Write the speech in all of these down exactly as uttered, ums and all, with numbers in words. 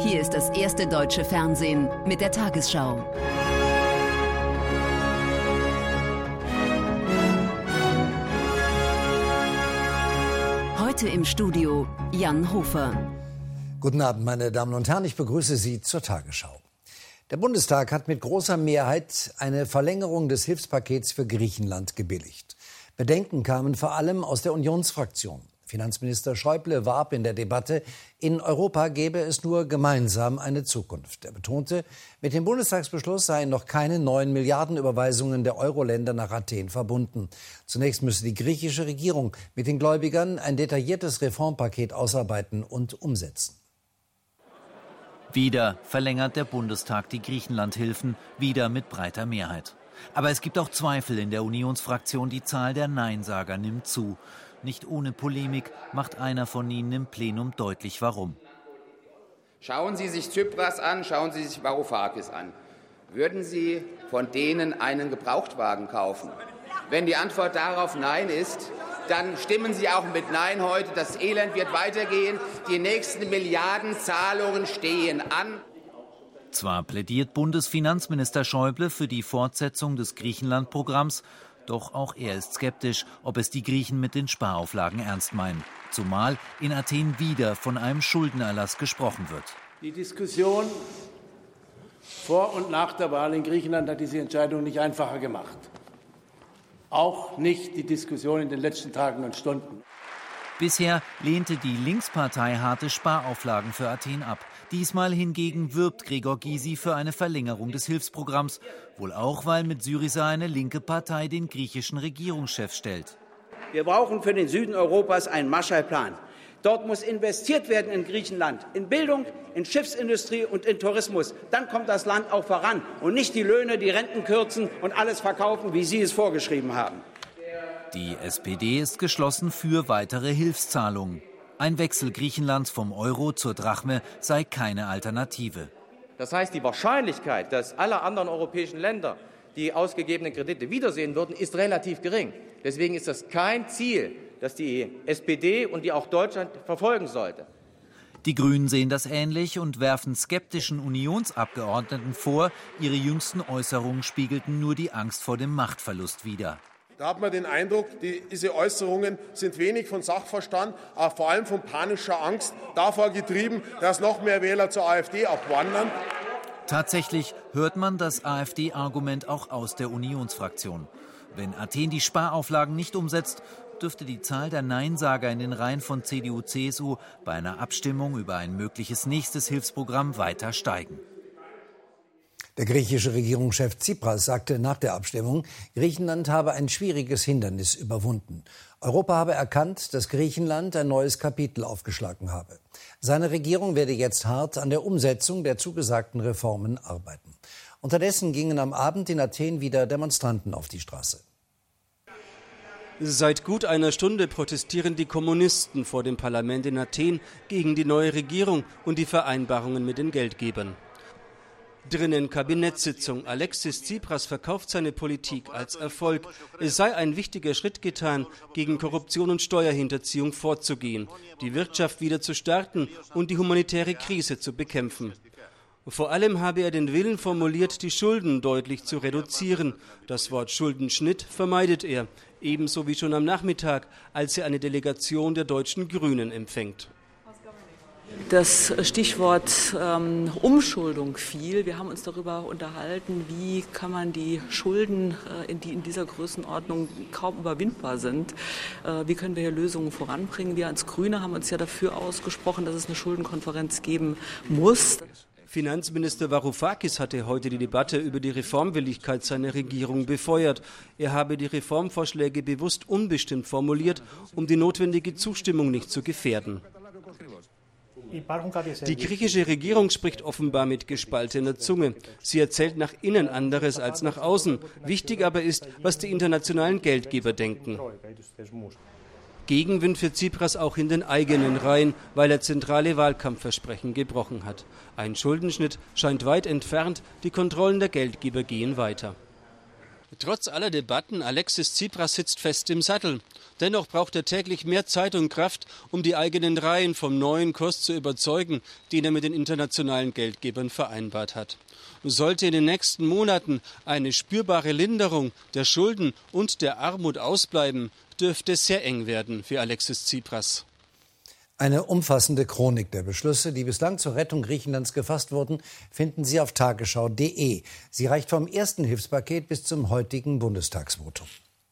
Hier ist das erste deutsche Fernsehen mit der Tagesschau. Heute im Studio Jan Hofer. Guten Abend, meine Damen und Herren, ich begrüße Sie zur Tagesschau. Der Bundestag hat mit großer Mehrheit eine Verlängerung des Hilfspakets für Griechenland gebilligt. Bedenken kamen vor allem aus der Unionsfraktion. Finanzminister Schäuble warb in der Debatte, in Europa gäbe es nur gemeinsam eine Zukunft. Er betonte, mit dem Bundestagsbeschluss seien noch keine neuen Milliardenüberweisungen der Euro-Länder nach Athen verbunden. Zunächst müsse die griechische Regierung mit den Gläubigern ein detailliertes Reformpaket ausarbeiten und umsetzen. Wieder verlängert der Bundestag die Griechenlandhilfen, wieder mit breiter Mehrheit. Aber es gibt auch Zweifel in der Unionsfraktion, die Zahl der Neinsager nimmt zu. Nicht ohne Polemik macht einer von ihnen im Plenum deutlich, warum. Schauen Sie sich Tsipras an, schauen Sie sich Varoufakis an. Würden Sie von denen einen Gebrauchtwagen kaufen? Wenn die Antwort darauf Nein ist, dann stimmen Sie auch mit Nein heute. Das Elend wird weitergehen. Die nächsten Milliardenzahlungen stehen an. Zwar plädiert Bundesfinanzminister Schäuble für die Fortsetzung des Griechenland-Programms, doch auch er ist skeptisch, ob es die Griechen mit den Sparauflagen ernst meinen. Zumal in Athen wieder von einem Schuldenerlass gesprochen wird. Die Diskussion vor und nach der Wahl in Griechenland hat diese Entscheidung nicht einfacher gemacht. Auch nicht die Diskussion in den letzten Tagen und Stunden. Bisher lehnte die Linkspartei harte Sparauflagen für Athen ab. Diesmal hingegen wirbt Gregor Gysi für eine Verlängerung des Hilfsprogramms. Wohl auch, weil mit Syriza eine linke Partei den griechischen Regierungschef stellt. Wir brauchen für den Süden Europas einen Marshallplan. Dort muss investiert werden in Griechenland, in Bildung, in Schiffsindustrie und in Tourismus. Dann kommt das Land auch voran und nicht die Löhne, die Renten kürzen und alles verkaufen, wie Sie es vorgeschrieben haben. Die S P D ist geschlossen für weitere Hilfszahlungen. Ein Wechsel Griechenlands vom Euro zur Drachme sei keine Alternative. Das heißt, die Wahrscheinlichkeit, dass alle anderen europäischen Länder die ausgegebenen Kredite wiedersehen würden, ist relativ gering. Deswegen ist das kein Ziel, das die S P D und die auch Deutschland verfolgen sollte. Die Grünen sehen das ähnlich und werfen skeptischen Unionsabgeordneten vor, ihre jüngsten Äußerungen spiegelten nur die Angst vor dem Machtverlust wider. Da hat man den Eindruck, die, diese Äußerungen sind wenig von Sachverstand, aber vor allem von panischer Angst davor getrieben, dass noch mehr Wähler zur AfD abwandern. Tatsächlich hört man das AfD-Argument auch aus der Unionsfraktion. Wenn Athen die Sparauflagen nicht umsetzt, dürfte die Zahl der Neinsager in den Reihen von C D U C S U bei einer Abstimmung über ein mögliches nächstes Hilfsprogramm weiter steigen. Der griechische Regierungschef Tsipras sagte nach der Abstimmung, Griechenland habe ein schwieriges Hindernis überwunden. Europa habe erkannt, dass Griechenland ein neues Kapitel aufgeschlagen habe. Seine Regierung werde jetzt hart an der Umsetzung der zugesagten Reformen arbeiten. Unterdessen gingen am Abend in Athen wieder Demonstranten auf die Straße. Seit gut einer Stunde protestieren die Kommunisten vor dem Parlament in Athen gegen die neue Regierung und die Vereinbarungen mit den Geldgebern. Drinnen Kabinettssitzung. Alexis Tsipras verkauft seine Politik als Erfolg. Es sei ein wichtiger Schritt getan, gegen Korruption und Steuerhinterziehung vorzugehen, die Wirtschaft wieder zu starten und die humanitäre Krise zu bekämpfen. Vor allem habe er den Willen formuliert, die Schulden deutlich zu reduzieren. Das Wort Schuldenschnitt vermeidet er, ebenso wie schon am Nachmittag, als er eine Delegation der deutschen Grünen empfängt. Das Stichwort ähm, Umschuldung fiel. Wir haben uns darüber unterhalten, wie kann man die Schulden, äh, in die in dieser Größenordnung kaum überwindbar sind, äh, wie können wir hier Lösungen voranbringen. Wir als Grüne haben uns ja dafür ausgesprochen, dass es eine Schuldenkonferenz geben muss. Finanzminister Varoufakis hatte heute die Debatte über die Reformwilligkeit seiner Regierung befeuert. Er habe die Reformvorschläge bewusst unbestimmt formuliert, um die notwendige Zustimmung nicht zu gefährden. Die griechische Regierung spricht offenbar mit gespaltener Zunge. Sie erzählt nach innen anderes als nach außen. Wichtig aber ist, was die internationalen Geldgeber denken. Gegenwind für Tsipras auch in den eigenen Reihen, weil er zentrale Wahlkampfversprechen gebrochen hat. Ein Schuldenschnitt scheint weit entfernt, die Kontrollen der Geldgeber gehen weiter. Trotz aller Debatten, Alexis Tsipras sitzt fest im Sattel. Dennoch braucht er täglich mehr Zeit und Kraft, um die eigenen Reihen vom neuen Kurs zu überzeugen, den er mit den internationalen Geldgebern vereinbart hat. Sollte in den nächsten Monaten eine spürbare Linderung der Schulden und der Armut ausbleiben, dürfte es sehr eng werden für Alexis Tsipras. Eine umfassende Chronik der Beschlüsse, die bislang zur Rettung Griechenlands gefasst wurden, finden Sie auf tagesschau punkt de. Sie reicht vom ersten Hilfspaket bis zum heutigen Bundestagsvotum.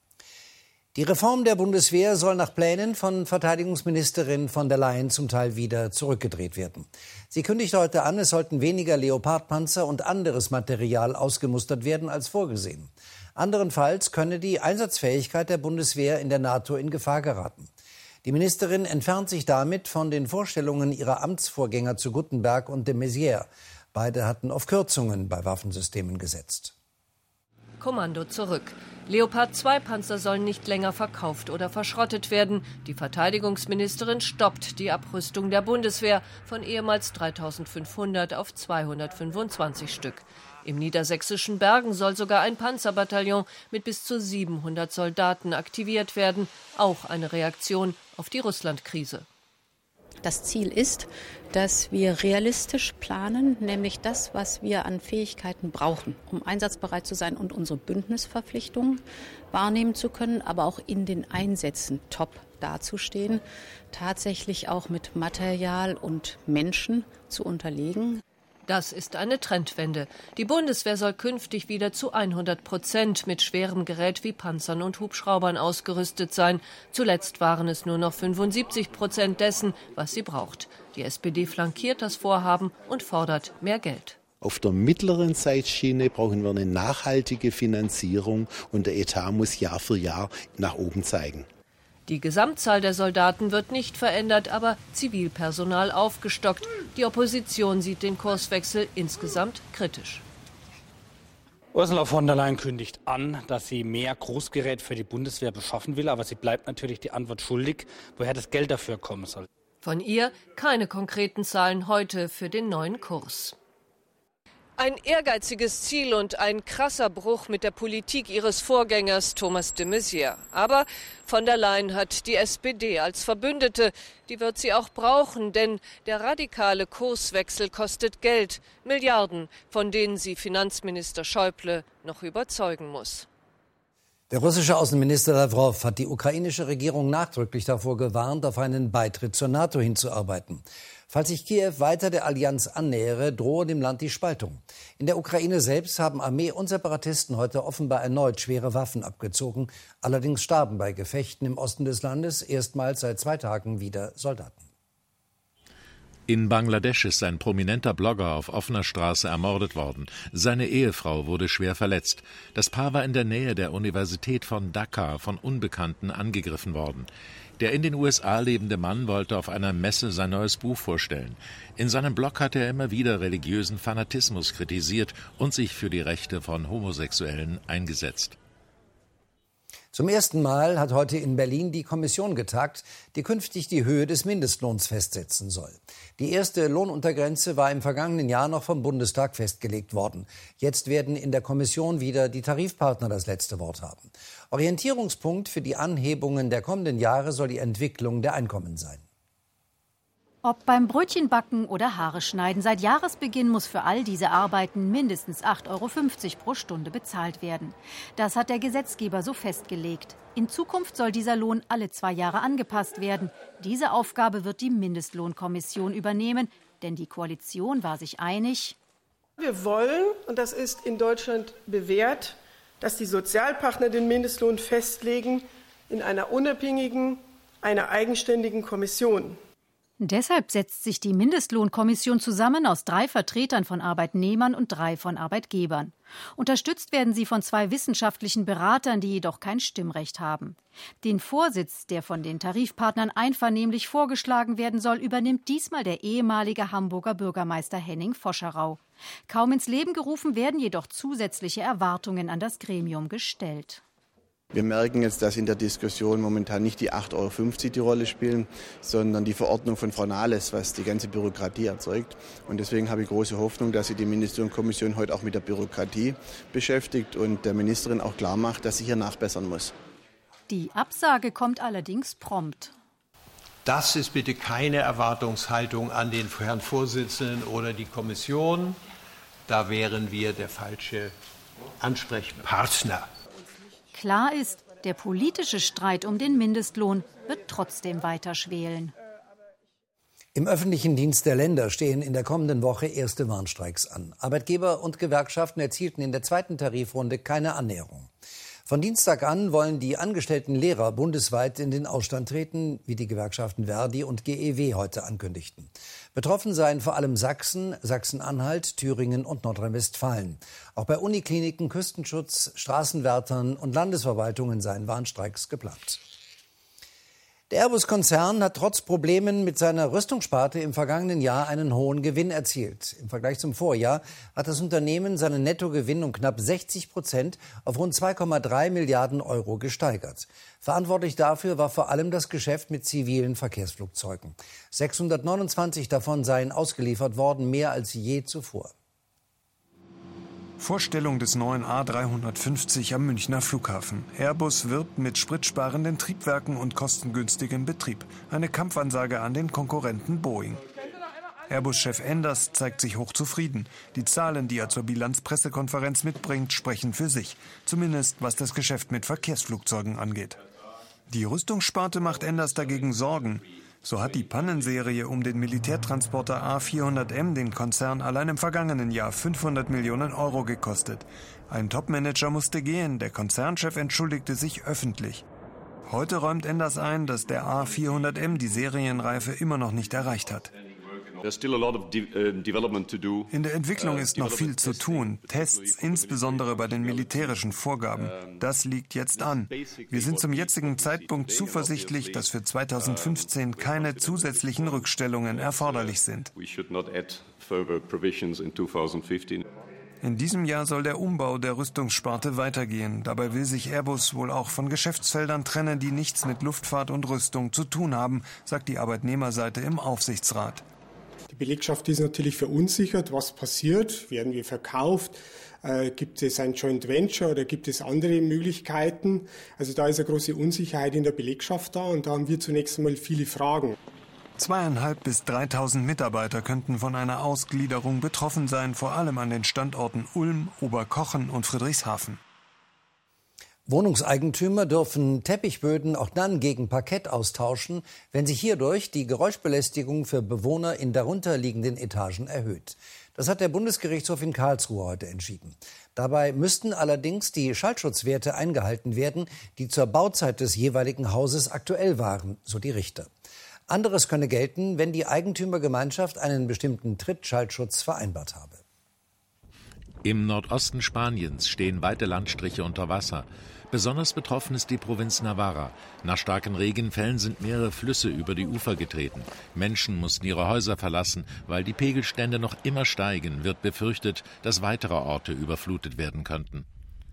Die Reform der Bundeswehr soll nach Plänen von Verteidigungsministerin von der Leyen zum Teil wieder zurückgedreht werden. Sie kündigt heute an, es sollten weniger Leopardpanzer und anderes Material ausgemustert werden als vorgesehen. Anderenfalls könne die Einsatzfähigkeit der Bundeswehr in der NATO in Gefahr geraten. Die Ministerin entfernt sich damit von den Vorstellungen ihrer Amtsvorgänger zu Guttenberg und de Maizière. Beide hatten auf Kürzungen bei Waffensystemen gesetzt. Kommando zurück. Leopard zwei Panzer sollen nicht länger verkauft oder verschrottet werden. Die Verteidigungsministerin stoppt die Abrüstung der Bundeswehr von ehemals dreitausendfünfhundert auf zweihundertfünfundzwanzig Stück. Im niedersächsischen Bergen soll sogar ein Panzerbataillon mit bis zu siebenhundert Soldaten aktiviert werden. Auch eine Reaktion auf die Russland-Krise. Das Ziel ist, dass wir realistisch planen, nämlich das, was wir an Fähigkeiten brauchen, um einsatzbereit zu sein und unsere Bündnisverpflichtungen wahrnehmen zu können, aber auch in den Einsätzen top dazustehen, tatsächlich auch mit Material und Menschen zu unterlegen. Das ist eine Trendwende. Die Bundeswehr soll künftig wieder zu hundert Prozent mit schwerem Gerät wie Panzern und Hubschraubern ausgerüstet sein. Zuletzt waren es nur noch fünfundsiebzig Prozent dessen, was sie braucht. Die S P D flankiert das Vorhaben und fordert mehr Geld. Auf der mittleren Zeitschiene brauchen wir eine nachhaltige Finanzierung und der Etat muss Jahr für Jahr nach oben zeigen. Die Gesamtzahl der Soldaten wird nicht verändert, aber Zivilpersonal aufgestockt. Die Opposition sieht den Kurswechsel insgesamt kritisch. Ursula von der Leyen kündigt an, dass sie mehr Großgerät für die Bundeswehr beschaffen will, aber sie bleibt natürlich die Antwort schuldig, woher das Geld dafür kommen soll. Von ihr keine konkreten Zahlen heute für den neuen Kurs. Ein ehrgeiziges Ziel und ein krasser Bruch mit der Politik ihres Vorgängers Thomas de Maizière. Aber von der Leyen hat die S P D als Verbündete. Die wird sie auch brauchen, denn der radikale Kurswechsel kostet Geld. Milliarden, von denen sie Finanzminister Schäuble noch überzeugen muss. Der russische Außenminister Lawrow hat die ukrainische Regierung nachdrücklich davor gewarnt, auf einen Beitritt zur NATO hinzuarbeiten. Falls sich Kiew weiter der Allianz annähere, drohe dem Land die Spaltung. In der Ukraine selbst haben Armee und Separatisten heute offenbar erneut schwere Waffen abgezogen. Allerdings starben bei Gefechten im Osten des Landes erstmals seit zwei Tagen wieder Soldaten. In Bangladesch ist ein prominenter Blogger auf offener Straße ermordet worden. Seine Ehefrau wurde schwer verletzt. Das Paar war in der Nähe der Universität von Dhaka von Unbekannten angegriffen worden. Der in den U S A lebende Mann wollte auf einer Messe sein neues Buch vorstellen. In seinem Blog hat er immer wieder religiösen Fanatismus kritisiert und sich für die Rechte von Homosexuellen eingesetzt. Zum ersten Mal hat heute in Berlin die Kommission getagt, die künftig die Höhe des Mindestlohns festsetzen soll. Die erste Lohnuntergrenze war im vergangenen Jahr noch vom Bundestag festgelegt worden. Jetzt werden in der Kommission wieder die Tarifpartner das letzte Wort haben. Orientierungspunkt für die Anhebungen der kommenden Jahre soll die Entwicklung der Einkommen sein. Ob beim Brötchenbacken oder Haare schneiden, seit Jahresbeginn muss für all diese Arbeiten mindestens acht Euro fünfzig pro Stunde bezahlt werden. Das hat der Gesetzgeber so festgelegt. In Zukunft soll dieser Lohn alle zwei Jahre angepasst werden. Diese Aufgabe wird die Mindestlohnkommission übernehmen, denn die Koalition war sich einig. Wir wollen, und das ist in Deutschland bewährt, dass die Sozialpartner den Mindestlohn festlegen in einer unabhängigen, einer eigenständigen Kommission. Deshalb setzt sich die Mindestlohnkommission zusammen aus drei Vertretern von Arbeitnehmern und drei von Arbeitgebern. Unterstützt werden sie von zwei wissenschaftlichen Beratern, die jedoch kein Stimmrecht haben. Den Vorsitz, der von den Tarifpartnern einvernehmlich vorgeschlagen werden soll, übernimmt diesmal der ehemalige Hamburger Bürgermeister Henning Foscherau. Kaum ins Leben gerufen werden jedoch zusätzliche Erwartungen an das Gremium gestellt. Wir merken jetzt, dass in der Diskussion momentan nicht die acht Euro fünfzig die Rolle spielen, sondern die Verordnung von Frau Nahles, was die ganze Bürokratie erzeugt. Und deswegen habe ich große Hoffnung, dass sich die Mindestlohnkommission heute auch mit der Bürokratie beschäftigt und der Ministerin auch klar macht, dass sie hier nachbessern muss. Die Absage kommt allerdings prompt. Das ist bitte keine Erwartungshaltung an den Herrn Vorsitzenden oder die Kommission. Da wären wir der falsche Ansprechpartner. Klar ist, der politische Streit um den Mindestlohn wird trotzdem weiter schwelen. Im öffentlichen Dienst der Länder stehen in der kommenden Woche erste Warnstreiks an. Arbeitgeber und Gewerkschaften erzielten in der zweiten Tarifrunde keine Annäherung. Von Dienstag an wollen die angestellten Lehrer bundesweit in den Ausstand treten, wie die Gewerkschaften Verdi und G E W heute ankündigten. Betroffen seien vor allem Sachsen, Sachsen-Anhalt, Thüringen und Nordrhein-Westfalen. Auch bei Unikliniken, Küstenschutz, Straßenwärtern und Landesverwaltungen seien Warnstreiks geplant. Der Airbus-Konzern hat trotz Problemen mit seiner Rüstungssparte im vergangenen Jahr einen hohen Gewinn erzielt. Im Vergleich zum Vorjahr hat das Unternehmen seinen Nettogewinn um knapp sechzig Prozent auf rund zwei Komma drei Milliarden Euro gesteigert. Verantwortlich dafür war vor allem das Geschäft mit zivilen Verkehrsflugzeugen. sechshundertneunundzwanzig davon seien ausgeliefert worden, mehr als je zuvor. Vorstellung des neuen A dreihundertfünfzig am Münchner Flughafen. Airbus wirbt mit spritsparenden Triebwerken und kostengünstigem Betrieb. Eine Kampfansage an den Konkurrenten Boeing. Airbus-Chef Enders zeigt sich hochzufrieden. Die Zahlen, die er zur Bilanzpressekonferenz mitbringt, sprechen für sich. Zumindest was das Geschäft mit Verkehrsflugzeugen angeht. Die Rüstungssparte macht Enders dagegen Sorgen. So hat die Pannenserie um den Militärtransporter A vierhundert M den Konzern allein im vergangenen Jahr fünfhundert Millionen Euro gekostet. Ein Topmanager musste gehen, der Konzernchef entschuldigte sich öffentlich. Heute räumt Enders ein, dass der A vierhundert M die Serienreife immer noch nicht erreicht hat. In der Entwicklung ist noch viel zu tun. Tests, insbesondere bei den militärischen Vorgaben. Das liegt jetzt an. Wir sind zum jetzigen Zeitpunkt zuversichtlich, dass für zweitausendfünfzehn keine zusätzlichen Rückstellungen erforderlich sind. In diesem Jahr soll der Umbau der Rüstungssparte weitergehen. Dabei will sich Airbus wohl auch von Geschäftsfeldern trennen, die nichts mit Luftfahrt und Rüstung zu tun haben, sagt die Arbeitnehmerseite im Aufsichtsrat. Die Belegschaft ist natürlich verunsichert. Was passiert? Werden wir verkauft? Äh, gibt es ein Joint Venture oder gibt es andere Möglichkeiten? Also da ist eine große Unsicherheit in der Belegschaft da und da haben wir zunächst einmal viele Fragen. Zweieinhalb bis dreitausend Mitarbeiter könnten von einer Ausgliederung betroffen sein, vor allem an den Standorten Ulm, Oberkochen und Friedrichshafen. Wohnungseigentümer dürfen Teppichböden auch dann gegen Parkett austauschen, wenn sich hierdurch die Geräuschbelästigung für Bewohner in darunterliegenden Etagen erhöht. Das hat der Bundesgerichtshof in Karlsruhe heute entschieden. Dabei müssten allerdings die Schallschutzwerte eingehalten werden, die zur Bauzeit des jeweiligen Hauses aktuell waren, so die Richter. Anderes könne gelten, wenn die Eigentümergemeinschaft einen bestimmten Trittschallschutz vereinbart habe. Im Nordosten Spaniens stehen weite Landstriche unter Wasser. Besonders betroffen ist die Provinz Navarra. Nach starken Regenfällen sind mehrere Flüsse über die Ufer getreten. Menschen mussten ihre Häuser verlassen. Weil die Pegelstände noch immer steigen, wird befürchtet, dass weitere Orte überflutet werden könnten.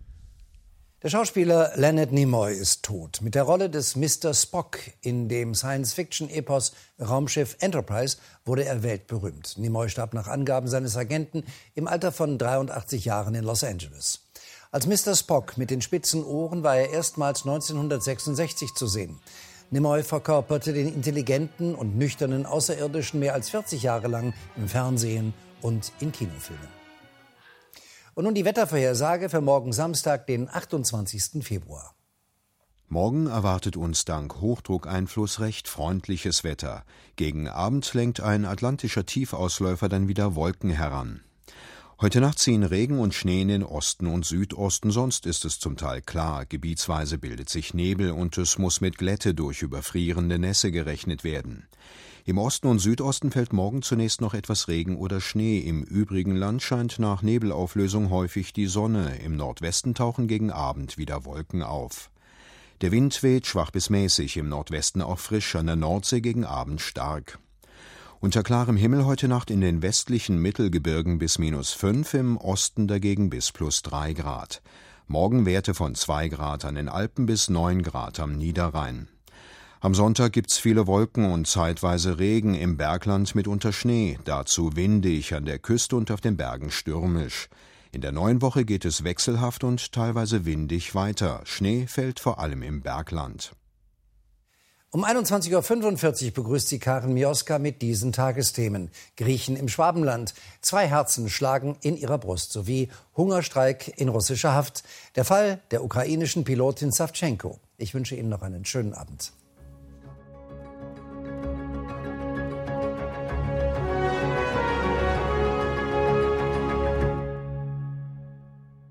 Der Schauspieler Leonard Nimoy ist tot. Mit der Rolle des Mister Spock in dem Science-Fiction-Epos Raumschiff Enterprise wurde er weltberühmt. Nimoy starb nach Angaben seines Agenten im Alter von dreiundachtzig Jahren in Los Angeles. Als Mister Spock mit den spitzen Ohren war er erstmals neunzehnhundertsechsundsechzig zu sehen. Nimoy verkörperte den intelligenten und nüchternen Außerirdischen mehr als vierzig Jahre lang im Fernsehen und in Kinofilmen. Und nun die Wettervorhersage für morgen Samstag, den achtundzwanzigsten Februar. Morgen erwartet uns dank Hochdruckeinfluss recht freundliches Wetter. Gegen Abend lenkt ein atlantischer Tiefausläufer dann wieder Wolken heran. Heute Nacht ziehen Regen und Schnee in den Osten und Südosten, sonst ist es zum Teil klar. Gebietsweise bildet sich Nebel und es muss mit Glätte durch überfrierende Nässe gerechnet werden. Im Osten und Südosten fällt morgen zunächst noch etwas Regen oder Schnee. Im übrigen Land scheint nach Nebelauflösung häufig die Sonne. Im Nordwesten tauchen gegen Abend wieder Wolken auf. Der Wind weht schwach bis mäßig, im Nordwesten auch frisch, an der Nordsee gegen Abend stark. Unter klarem Himmel heute Nacht in den westlichen Mittelgebirgen bis minus fünf, im Osten dagegen bis plus drei Grad. Morgen Werte von zwei Grad an den Alpen bis neun Grad am Niederrhein. Am Sonntag gibt's viele Wolken und zeitweise Regen, im Bergland mitunter Schnee, dazu windig, an der Küste und auf den Bergen stürmisch. In der neuen Woche geht es wechselhaft und teilweise windig weiter. Schnee fällt vor allem im Bergland. Um einundzwanzig Uhr fünfundvierzig begrüßt sie Karin Mioska mit diesen Tagesthemen. Griechen im Schwabenland. Zwei Herzen schlagen in ihrer Brust. Sowie Hungerstreik in russischer Haft. Der Fall der ukrainischen Pilotin Savtschenko. Ich wünsche Ihnen noch einen schönen Abend.